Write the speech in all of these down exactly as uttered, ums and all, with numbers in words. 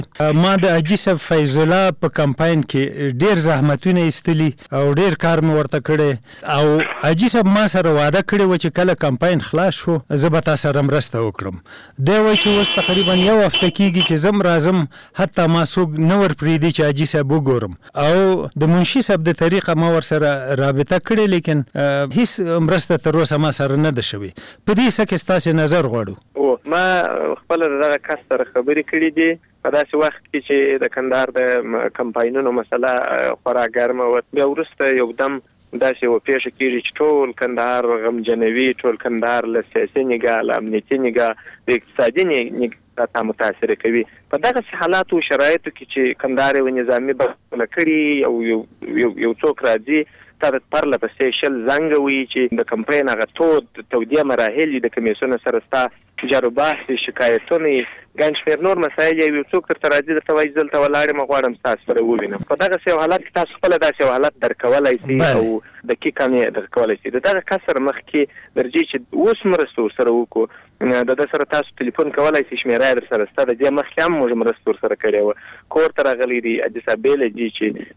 ما د حاجي صاحب فیض الله په کمپاین کې ډیر زحمتونه ایستلي او ډیر کار مې ورته کړی او حاجي صاحب ما سره وعده کړی و چې کله کمپاین خلاص شو زه به تا سره مرسته وکړم. دی وایي چې اوس تقریبا یو هفته کېږي چې زم راځم، حتی ما څوک نه ور پرېږدي چې حاجي صاحب وګورم او د منشي صاحب د طریقه ما ورسره رابطه کړې، لیکن هیڅ مرسته تر اوسه ما سره نه ده شوې. په دې څه کې ستاسې نظر غواړو. ما خپل دغه کس سره خبرې کړې دي په داسې وخت کې چې د کندهار د کمپاینونو مسله خورا ګرمه وه. بیا وروسته یو دم داسې یوه پیښه کېږي چې ټول کندهار غمجنوي، ټول کندهار له سیاسي نګاه، له امنیتي نګاه، د اقتصادي نګاه ته متاثره کوي. په دغسې حالاتو و شرایطو کې چې کندهار یو نظامي بحثونه کړي او یو یو څوک راځي تا د پرله پسې شل زنګه وي چې د کمپاین هغه تود تودیه مراحل د کمیسیون سره ستا جارو بحث، شکایتونه، ګڼ شمېر نور مسایل یو څوک درته راځي درته وایي زه دلته ولاړ یم غواړم ستاسو سره ووینم. په دغسې یو حالت کې تاسو خپله داسې یو حالت درک کولی سئ او دقیقا یې درک کولی سئ. د دغه کس سره مخکې درځي چې اوس مرسته ورسره وکړو، د ده سره تاسو ټلیفون کولی سئ، شمېره یې درسره شته. د دې مخکې هم موږ مرسته ورسره کړې وه. کور ته راغلی دي حاجي صاحب بیله دي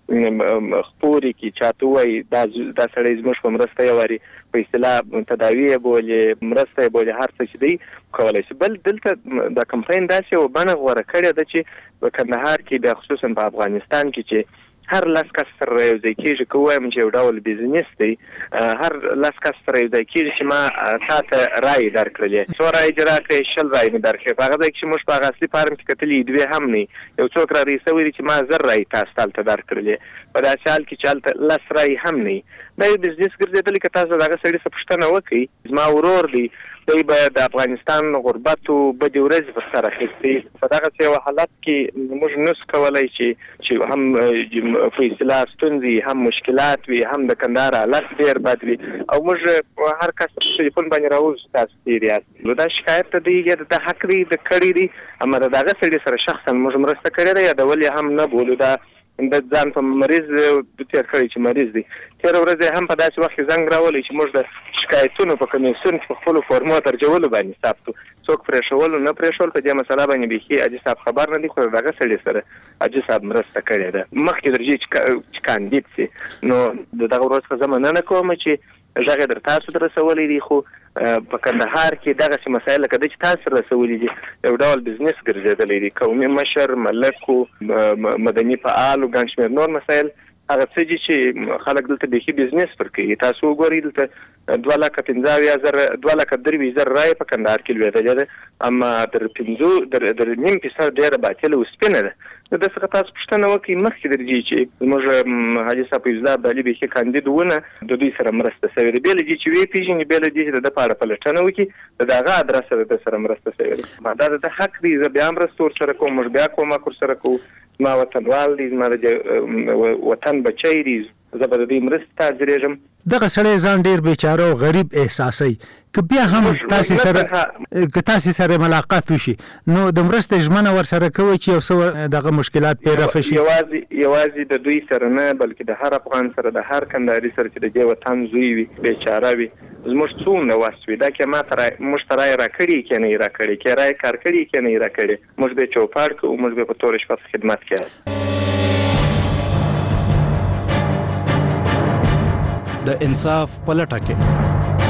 چې خپورې کې چاته ووایي دا دا سړی زموږ په مرسته یې واري په اصطلاح تداوی یې بولې، مرسته یې بولې، هر څه چې دی کولی شي. بل دلته د کمپاین داسې یوه بڼه غوره کړې ده چې په کندهار کې بیا خصوصا په افغانستان کې چې هر لس کس سره یو ځای کېږي، که ووایم چې یو ډول بزنس دی، هر لس کس سره یو ځای کېږي چې ما تا ته رایې درکړلې، څو رایې دې راکړې، شل رایې مې درکړې. په هغه ځای کې چې موږ په هغه اصلي فارم کې کتلي دوې هم نه، یو څوک را رسوي چې ما زر رایې تاسو ته هلته درکړلې، په داسې حال کې چې هلته لس رایې هم نه. دا یو بزنس ګرځېدلی. که تاسو د هغه سړي څه پوښتنه وکړئ، زما ورور دی، دی به د افغانستان غربتو بدې ورځې په سر اخیستې. په دغسې یو حالت کې موږ نسو کولی چې چې هم په اصطلاح ستونزې، هم مشکلات وي، هم د کندهار حالت ډېر بد وي او موږ هر کس په ټلیفون باندې راوځو تاسو تېر یاست. نو دا شکایت ته دی یا د حق دی د کړی دی، اما د دغه سړي سره شخصا موږ مرسته کړې ده، یادول یې هم نه بولو. دا د ځان په مریض تېر کړی چې مریض دی. تېره ورځ هم په داسې وخت کې زنګ راولی چې موږ د شکایتونو په کمیسیون کې په خپلو فورمو ترجولو باندې ثابت وو، څوک پرېښولو نه پرېښول. په دې مسله باندې بیخي حاجي صاحب خبر نه دی، خو د هغه سړي سره حاجي صاحب مرسته کړې ده. مخکې درځي چې کاندید سي. نو د دغه ورځ څخه زه مننه کوم چې غږ یې در تاسو ته رسولی دی، خو په کندهار کې دغسې مسایل لکه ده چې تاسو رسولي دي یو ډول بزنس ګرځېدلی دی. قومي مشر، ملکو، مدني فعالو، ګڼ شمېر نور مسایل هغه څه دي چې خلک دلته بیخي بزنس پر کوي. تاسو وګورئ دلته دوه لکه پنځه اویا زره دوه لکه درې زره رایې په کندهار کې لوېدلې ده، اما در پنځو در نیم فیصد ډېره باطله او سپینه ده. د ده څخه تاسو پوښتنه وکړئ مخکې درځي چې زموږ حاجي صاحب فیض الله ابدالي بیخي کاندید ونه د دوی سره مرسته شوې ده. بې له دې چې ویې پېژني، بې له دې چې د ده په اړه پلټنه وکړي، د هغه ادرس سره د ده سره مرسته شوې ده. دا د ده حق دی، زه بیا مرسته ورسره کوم، موږ بیا کومک ورسره کوو. زما وطنوال دی، زما د وطن بچی دی، زه به د دوی مرستې ته حاضرېږم. دغه سړی ځان ډېر بیچاره او غریب احساسوي. که بیا هم تاسې سره که تاسې سره ملاقات وشي نو د مرستې ژمنه ورسره کوئ چې یو څه دغه مشکلات پرې رفع شي؟ یوازې یوازې د دوی سره نه، بلکې د هر افغان سره، د هر کندهاري سره چې د دې وطن زوی وي، بیچاره وي، زموږ څومره وس وي. دا کې ما ته موږ ته رایې راکړي که نه یې راکړي، که یې رایې کار کړي که نه یې راکړي، موږ به یې چوپاړ کوو، موږ به یې په توره شپه خدمت کوو. د انصاف په لټه کې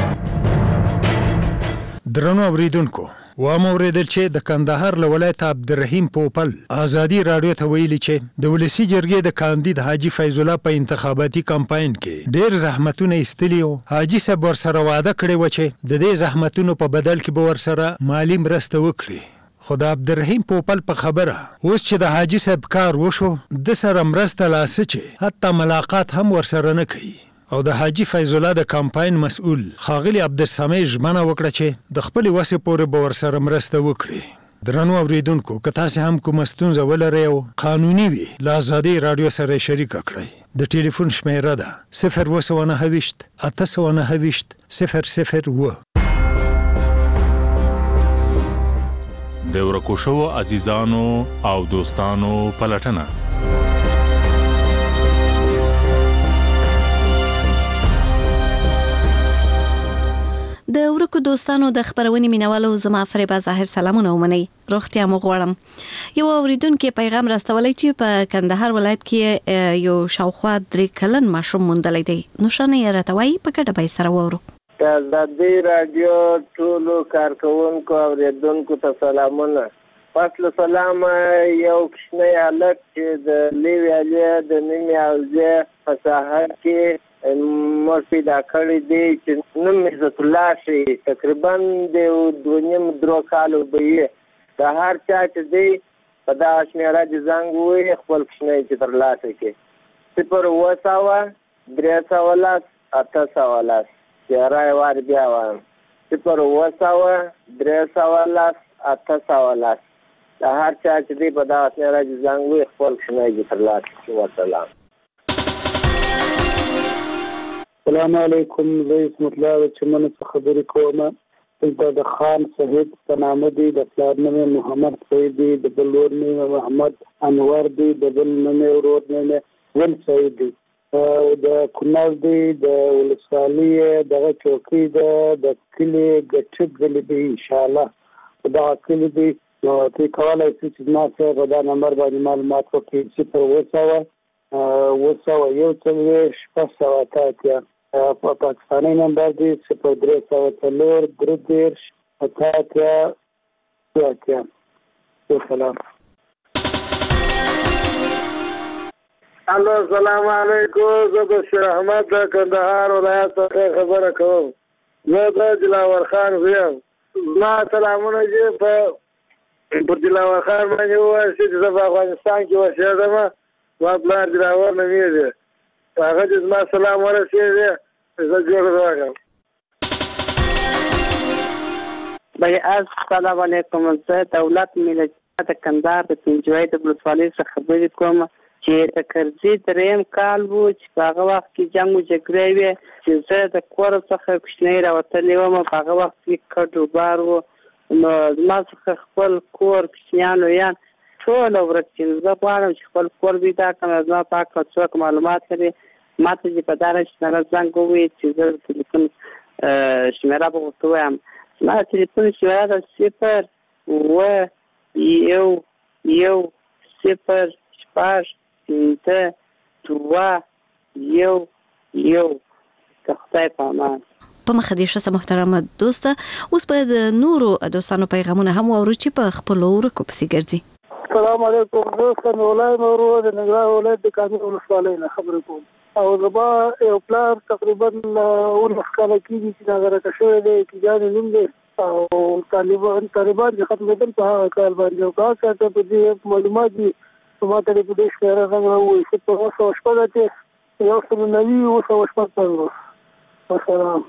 درنو اوریدونکو، وامو اوریدل چې د کندهار له ولایت عبدالرحیم پوپل ازادي راډیو ته ویلي چې د ولسي جرګې د کاندید حاجي فیض الله په انتخاباتي کمپاین کې ډېر زحمتونه ایستلي وو. حاجي صاحب ورسره وعده کړې وه چې د دې زحمتونو په بدل کې به ورسره مالي مرسته وکړي. خو د عبدالرحیم پوپل په خبره اوس چې د حاجي صاحب کار وشو، د سره مرسته لاسه چې حتی ملاقات هم ورسره نه کوي. او د حاجي فیض الله د کمپاین مسؤل ښاغلي عبدالسمع ژمنه وکړه چې د خپلې وسې پورې به ورسره مرسته وکړي. درنو اوریدونکو، که تاسې هم کومه ستونزه ولرئ او قانوني وي، له ازادۍ راډیو سره شریکه کړئ. د ټلیفون شمیره ده صفر اووه سوه نهه ویشت اته سوه نهه ویشت صفر صفر اووه. د ورکو شوو عزیزانو او دوستانو پلټنه. د ورکو دوستانو د خبرونې مینوالو زما فریبا ظاهر سلامونه ومنئ. روغتیا مو غواړم. یو اوریدونکو پیغام راستولی چې په کندهار ولایت کې یو شاوخوا درې کلن ماشوم موندلی دی. نو شانه یې راته وایي په ګډه به یې سره واورو. د ازادي راډیو ټولو کارکوونکو اوریدونکو ته سلامونه. فصل سلام یو کوچنی هلک چې د لیوی علي د نیمې حوزې په ساحه کې مور پیدا کړی دی چې نوم عزت الله شي. تقریبا د دوه نیم درو کالو به یې د هر چا چې دی په دغه شمېره د زنګ ووایي خپل کوچنی چې ترلاسه کړي. صفر اووه سوه درې سوه لس اته سوه لس تیاره یې وار بیا وایم. صفر اووه سوه درې سوه لس اته سوه لس د هر چا چې دی په دغه شمېره چې زنګ ووایي خپل کوچنی چې ترلاسه کړي. وسلام. السلام علیکم. زه عصمت الله چمن څخه خبرې کوم. دلته د خان صاحب په نامه دی، د پلار نوم یې محمد سعید دی، د بل ورور نوم یې محمد انور دی، د بل نوم یې ورور نوم یې ول سعید دی. د کنړ دی، د ولسوالۍ دغه چوکۍ ده، د کلي ګټک غلي دی انشاءالله په دغه کلي دی. نو ته کولی شې چې زما سره په دا نمبر باندې معلومات وکړي. صفر اووه سوه اووه سوه یو څلوېښت شپږ سوه اته اتیا په پاکستاني نمبر دی. صفر درې سوه څلور درې دېرش اته اتیا دوه اتیا. وسلام. الو السلام علیکم. زه بشیر احمد د کندهار ولایت څخه خبره کوم. زه د دلاور خان زوی یم. زما سلامونه چې په پر دلاور خان باندې ووایه چې زه په افغانستان کې اوسېږم. زما پلار دلاور نومېږي. هغه چې زما سلام ورسېږي زه جوړ راغلم. بھائی السلام علیکم. زه دولت ملت د کندهار د پنجوایي د ولسوالۍ څخه خبرې کوم چې د کرزي درېیم کال و چې په هغه وخت کې جنګ و جګړې وې چې زه د کور څخه کوچنی راوتلی وم. په هغه وخت کې کډ وبار و. نو زما څخه خپل کور کوچنیان لویان ټول ورک شي. زه غواړم چې خپل کور پیدا کړم. زما په هکله څوک معلومات لري ما ته چې په دغه شمېره زنګ ووایي چې زه د تلیفون شمېره به ورته ووایم. زما د تلیفون شمېره ده صفر اووه یو یو صفر شپږ پنځه دوه یو یو. د خدای په امان. په مخه دې ښه محترمه دوسته. اوس به د نورو دوستانو پیغامونه هم واورو چې په خپلو ورکو پسې ګرځي. السلام علیکم. زه سمیع الله یم ورور د ننګرهار ولایت د کامې ولسوالۍ نه خبرې کوم. او زما یو پلار تقریبا اوولس کاله کېږي چې ناغرقه شوی دی. کیجانې نوم دی او طالبان طالبان چې ختمېدل په هغه کال باندې. او که هر چا ته په دې معلومات دي نو ما ته دې په دې شمېره زنګ راووایي. صفر اووه سوه شپږ اتیا یو سل نوي اووه سوه شپږ پنځوس. وسلام.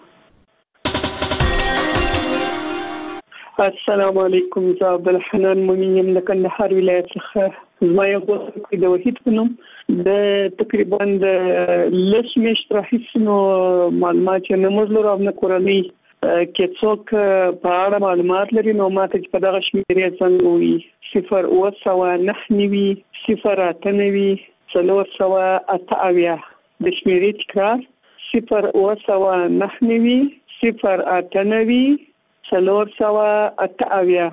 السلام علیکم. زه عبدالحنان مومن یم د کندهار ولایت څخه. زما یو دوست د وحید په نوم د تقریبا د لس میاشتې راهیسې نو معلومات چې نه موږ لرو او نه کورنۍ کې څوک په اړه معلومات لري نو ما ته په دغه شمېرې زنګ ووایي. صفر اووه سوه نهه نوي صفر اته نوي څلور سوه اته اویا. د شمېرې تکرار صفر اووه سوه نهه نوي صفر اته نوي څلور سوه اته اویا.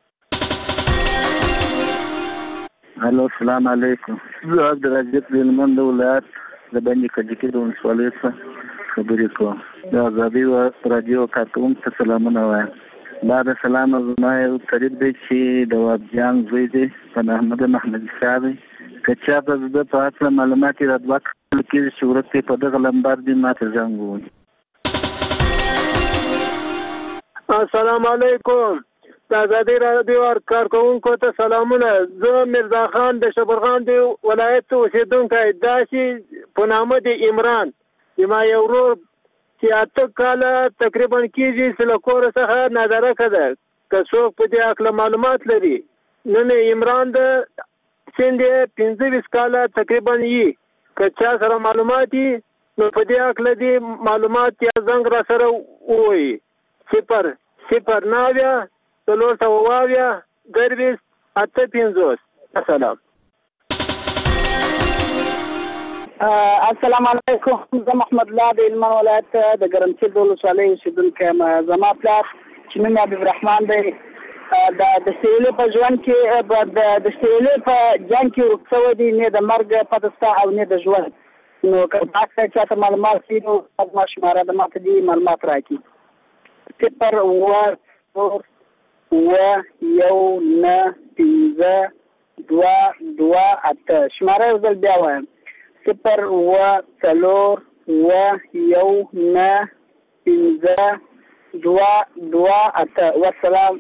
الو السلام علیکم. زه عبدالرزاق هلمند ولایت د بند کجکي د ولسوالۍ څخه خبرې کوم. د ازادي راډیو کارکوونکو ته سلامونه وایم. بعد سلام زما یو قریب دی چې د وابجان زوی دی په احمد محمد صاحب. که چا ته د په هکله معلومات یې را دوه کړل کېږي چې ورک دی په دغه لمبر دی ما ته زنګ ووایي. السلام علیکم. د ازادي راډیو کارکوونکو ته سلامونه. زه مرزا خان د شبرغان د ولایت اوسېدونکی. داسې په نامه د عمران زما یو ورور چې اته کاله تقریبا کېږي چې له کوره څخه نادرکه ده. که څوک په دې هکله معلومات لري نن عمران د سن یې پنځه ویشت کاله تقریبا وي. که چا سره معلومات وي نو په دې هکله دې معلومات یا زنګ را سره ووایي. صفر صفر نوي څلور سوه اویا درویشت اته پنځوس. السلام. السلام علیکم. زه محمد الله د هلمند ولایت د ګرمسیر د ولسوالۍ اوسېدونکی یم. زما پلار چې نوم یې حبیب رحمان دی د د سیلې په ژوند کې د سیلې په جنګ کې ورک شوی دی، نه د مرګ پته شته او نه د ژوند. نو که تاسو چاته معلومات وي نو زما شماره د ماته دي معلومات راکړي. صفر اووه اووه یو نه پنځه دوه دوه اته. شماره یو ځل بیا وایم: صفر اووه څلور اووه یو نه پنځه دوه دوه اته. والسلام.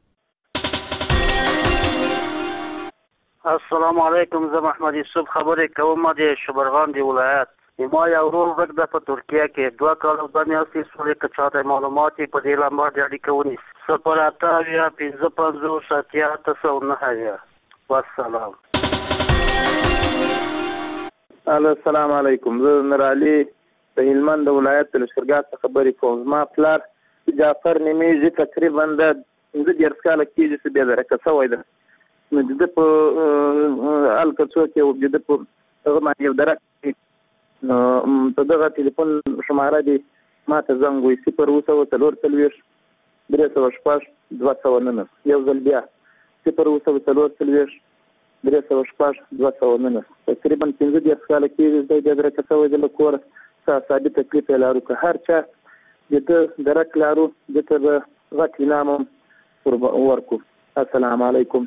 السلام علیکم. زه محمد یوسف خبرې کوم د شبرغان د ولایت. ما یو ورور ورک ده په ترکیه کې دوه کاله دوه میاشتې شولې که چاته معلومات یې په دې لمبر د اړیکه ونیسي. صفر اته اویا پنځه پنځوس اتیا اته سوه نهه اویا. والسلام. السلام علیکم. زه نورعلي د هلمند د ولایت د لښکرګاه څخه خبرې کوم. زما پلار جعفر نومیږي، تقریبا د پنځه دېرش کاله کېږي چې بې درکه شوی ده. نو د ده په هلته څوک یو د ده په هغه باندې یو درک نو په دغه تلیفون شماره دې ما ته زنګ وایي: صفر اووه سوه څلور څلوېښت درې سوه شپږ دوه سوه نهه. یو ځل بیا: صفر اووه سوه څلور څلوېښت درې سوه شپږ دوه سوه نهه. تقریبا پنځه دېرش کاله کېږي دی بې درکه شوی دی له کوره. ثابت تکلیف یې لرو. که هر چا د ده درک لرو ده ته به غټ انعام هم ورکړو. السلام علیکم.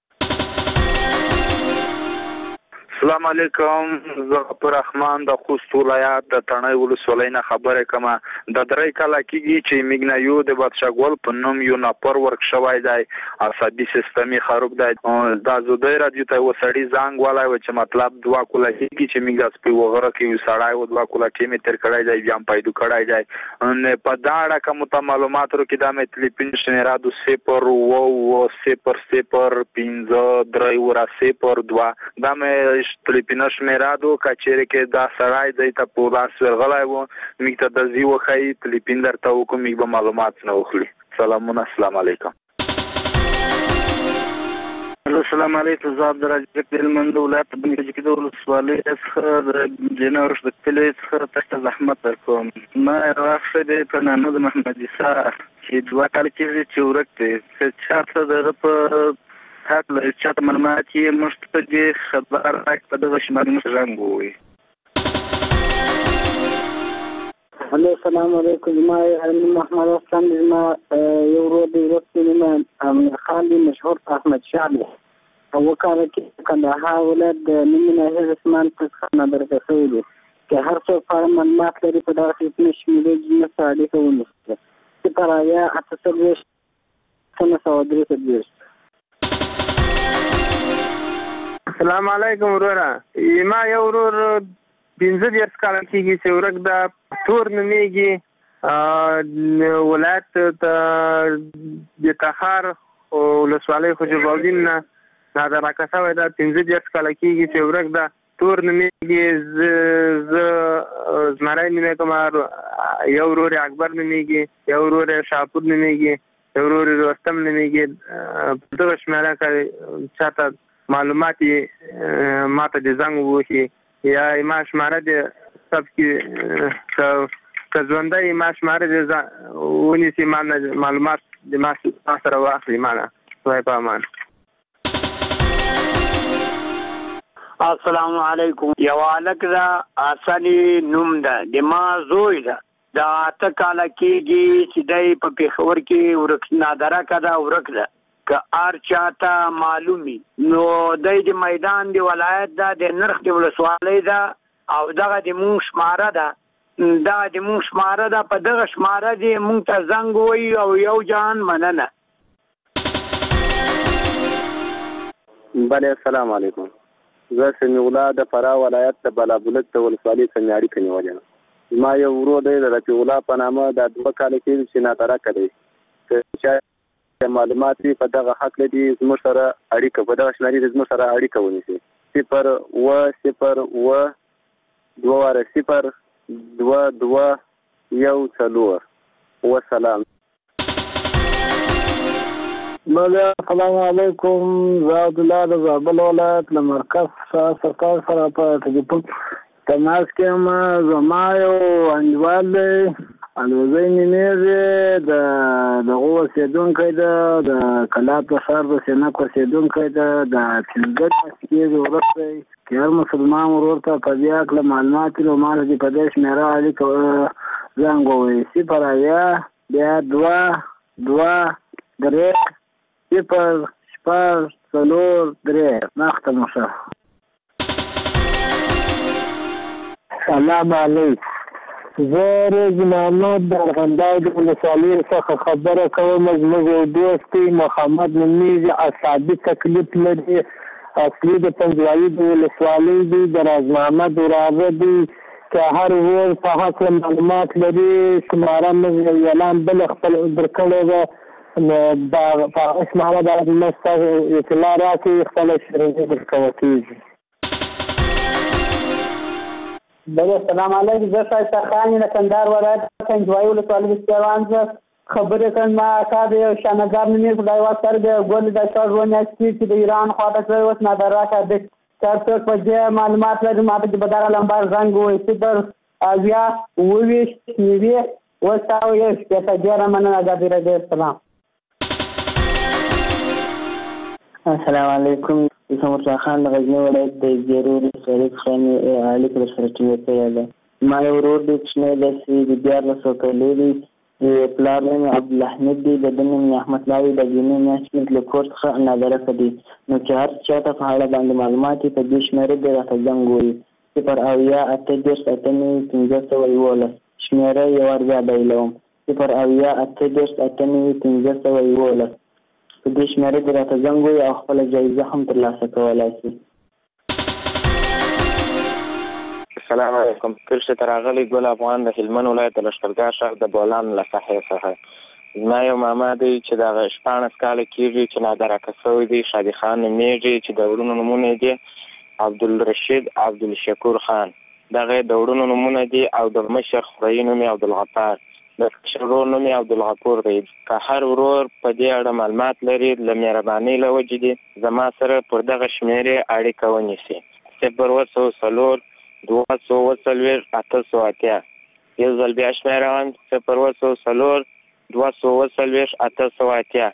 السلام علیکم. زه غفور رحمان د خوست ولایت د تڼۍ ولسوالۍ نه خبرې کوم. د درې کاله کېږي چې میګنایو د بادشاهګل په نوم یو ناپر ورک شوی دی، عصبي سیستم یې خراب دی. دا زودی راډیو ته یو سړي زنګ ولی و چې مطلب دوه کوله کېږي چې میګ د سپي وغره کې یو سړی و دوه کوله کې مې تېر کړی دی، بیا هم پیدا کړی دی. په دا اړه که مو ته معلومات ورکړي دا مې تلیفون شمېره د صفر اووه اووه صفر صفر پنځه درې اوره صفر دوه. دا مې تلیفون شمیره دو که چیرې کې دا سړی دی ته په لاس ورغلی و میګ ته د ځي وښایي تلیفون درته وکړو میګ به معلومات نه وخلي. سلامونه. السلام علیکم. السلام علیکم. زه عبدالرزاق د هلمند د ولایت د بني کجکي د ولسوالۍ څخه د جنورش د کلي څخه تاسو ته زحمت درکوم. ما راغلی دی په نامه د محمد عیسی چې دوه کاله کېږي چې ورک دی. که چا ته د هغه په حق لري چاته معلومات یې موږ ته دې خبر راکړي په دغه شماره موږ زنګ ووایي. هلو السلام علیکم. زما نوم محمد حسن دی. زما یو ورور دی ورک دی نوم امیر خان دی، مشهور احمد شاه دی. اوه کاله کې کندهار ولایت د نیمې ناحیې رسمان څخه نادرکه شوی دی. که هر څوک په اړه معلومات لري په دغه خدمتونه شمېرې موږ سره اړیکه ونیسي. صفر اویا اته څلوېښت نهه سوه درې څلوېښت. السلام علیکم وروره. ما یو ورور پنځه دېرش کاله کېږي چې ورک ده، تور نومیږي، ولایت د تخار ولسوالۍ خوشبالدین نه نادرکه شوی ده. پنځه دېرش کاله کېږي چې ورک ده، تور نومیږي. زه زمری نومې کوم، یو ورور یې اکبر نومیږي، یو ورور یې شاپور نومیږي، یو ورور یې رستم نومیږي. په دغه شمېره که چاته معلومات یې ما ته د زنګ ووهي یا ما شماره د ثبت کړي، که ژوندی ما شماره د ونیسي ما معلومات د ما سره واخلي. ما نه خدای په امان. السلام علیکم. یو هلک ده حسني نوم ده، د ما زوی ده، د اته کاله کېږي چې دی په پېښور کې ورک نادرکه ده ورک ده. که هر چاته معلومي نو دی د میدان د ولایت ده، د نرخ د ولسوالۍ ده او دغه د مونږ شماره ده، دغه د مونږ شماره ده. په دغه شماره دې مونږ ته زنګ ووایي او یو جان مننه. بله السلام علیکم. زه سمیع الله د فراه ولایت د بلابلک د ولسوالۍ څخه اړیکه نیولې یم. زما یو ورور دی د رفیع الله په نامه، دا دوه کاله کېږي چې نادرکه دی. که چا معلومات وي په دغه حق لري زموږ سره اړیکه په دغه شمېرې زموږ سره اړیکه ونیسي. صفر اووه صفر اووه دوه واره صفر دوه دوه یو څلور. وسلام. بله السلام علیکم. زه عبدالله د زابل ولایت له مرکز سرکار سره په ټلیفون تماس کې ما زما یو انډیوال دی الوزی نمیږي د دغه اوسېدونکی ده د کلات په ښار د سینک اوسېدونکی ده د پنځه کسیزې وروسته که هر مسلمان ورور ته په دې هکله معلومات وي نو ما ته دې په دې شمېره اړیکه زنګ ووایي صفر اویا بیا دوه دوه درې صفر شپږ څلور درې مخته مو شه. سلام علیکم. زه رز محمد د ارغنداو د ولسوالۍ څخه خبره کوم. زموږ یو دوست دی محمد نومیږي، اعصابي تکلیف لري، اصلي د پنجوایي د ولسوالۍ دی، د راز محمد وراره دی. که هر ورځ په هکله معلومات لري شماره موږ یو اعلان بل خپل درکړی ده نو په هغه شماره باید موږ ته اطلاع راکړي خپله شرنجې درکوه کېږي. بله السلام علیکم. زه ښایسته خان یم د کندهار ولایت پنجوایي ولسوالۍ بستیوان زه خبرې کوم. ما اکا د یو شانګار نومې خدای واسطه د ګل د شپږ اووه میاشتې چې د ایران خواته کړی اوس نادراکه د که څوک په دې معلومات لري ما ته د بداره لمبر زنګ ووایي صفر اویا اووه ویشت نوي اوه سوه یو شپېته. ډېره مننه ازادي راډیو. السلام. السلام علیکم. زه مرزا خان د غزني ولایت د زیرو ولسوالۍ څخه مې اړیکه درسره ټینګه کړې ده. ما یو ورور دی کوچنی داسې د دیارلسو کالو دی، د پلار نوم یې عبدالحمید دی، د ده نوم یې احمدالله دی، د جینۍ میاشت مې له کور څخه نادرکه دی. نو چې هر چا ته په اړه باندې معلومات وي په دې شمېره دې راته زنګ ووایي صفر اویا اته دېرش اته نوي پنځه سوه یولس. شمېره یو وار بیا بایلوم صفر اویا اته دېرش اته نوي پنځه سوه یولس. په دې شمېره دې راته زنګ ووایي او خپله جایزه هم ترلاسه کولی شي. السلام علیکم. کرښې ته راغلی ګل افغان د هلمند ولایت د لښکرګاه ښار د بولان له ساحې څخه. زما یو ماما دی چې دغه شپاړس کاله کېږي چې نادرکه شوی دی، شادي خان نومېږي چې د وروڼو نومونه یې دي عبدالرشید عبدالشکور خان. دغه د وروڼو نومونه دي او د مشر خوريي نوم یې عبدالغفار، د کشر ورور نوم یې عبدالغفور دی. که هر ورور په دې اړه معلومات لري له مهربانۍ له وجې دي زما سره پر دغه شمېرې اړیکه ونیسي صفر اووه سوه څلور دوه سوه اووه څلوېښت اته سوه اتیا. یو ځل بیا شمېرم صفر اووه سوه څلور دوه سوه اووه څلوېښت اته سوه اتیا.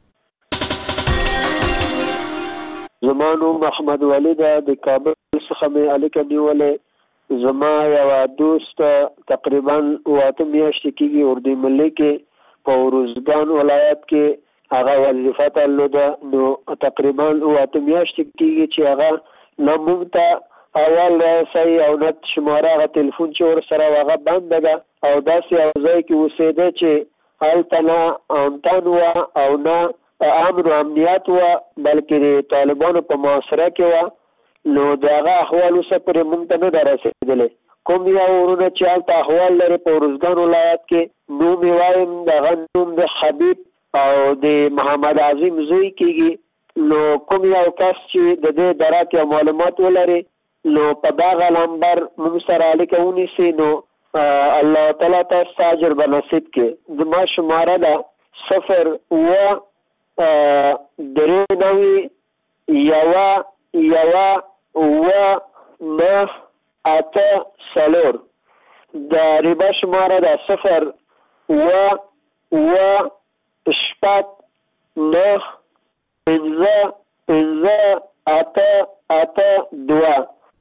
زما نوم محمد ولی ده، د کابل څخه مې اړیکه نیولې. زما یوه دوست تقریبا اوه اته میاشتې کېږي اردو ملي کې په ارزګان ولایت کې هغه وظیفه درلوده. نو تقریبا اوه اته میاشتې کېږي چې هغه نه موږ ته اول راسي او نه شماره هغه تلیفون چې ورسره هغه بنده ده او داسې یو ځای کې اوسېده چې هلته نه امتن وه او نه امن و امنیت وه بلکې د طالبانو په معاصره کې وه. نو د هغه احوال اوسه پورې موږ ته نه ده رسېدلی. کوم یو ورونه چې هلته احوال لري په ارزګان ولایت کې نوم یې وایم د هغه نوم د حبیب او د محمد عظیم زوی کېږي. نو کوم یو کس چې د دې درک یا معلومات ولري نو په دغه نمبر موږ سره اړیکه ونیسي نو الله تعالی ته اجر به نصیب کړي. زما شماره ده صفر اووه درې نوي یوه یوه اووه نهه اته څلور. د ریبه شماره ده صفر اووه اووه شپږ نهه پنځه پنځه اته اته دوه.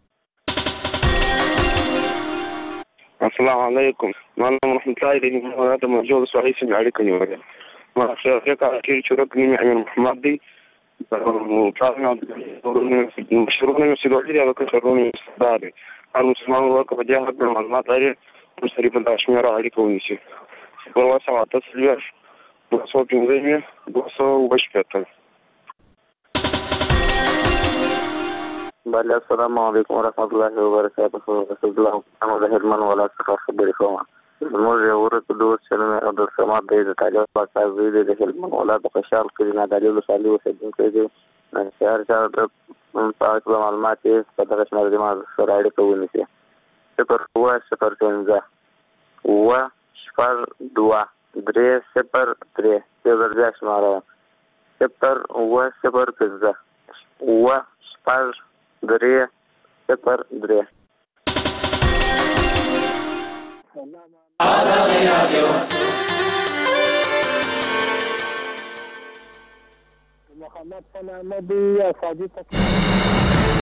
السلام علیکم. معلم رحمت الله علیه د موجود صحیح سم اړیکه نیولې. ما خیر کار کې چې رک نیم امیر محمد دی او کارونه مشروعونه مسؤلیت او کارونه استاد هر مسلمان ورکه په دې حق معلومات لري په سری په داشمیر اړیکه ونیسي. په واسه تاسو دوه سوه پنځه دوه سوه وشپږ. بله السلام علیکم ورحمت الله وبرکاته. رسول الله محمد د هلمند ولایت څخه خبرې کوم. زموږ یو ورک دوست چې نوم یې عبدالصمد دی د طالب پاکستان زوی دی د هلمند ولایت د خوشحال کلي نادعلي ولسوالۍ اوسېدونکی دی. چې هر چا په هکله معلومات یې په دغه شمېره زما سره اړیکه ونیسي صفر اووه صفر پنځه اووه شپږ دوه درې صفر درې. یو ځل بیا شماره صفر اووه صفر پنځه اووه شپږ درې صفر درې. آزادی رادیو محمد فنامدی اسادی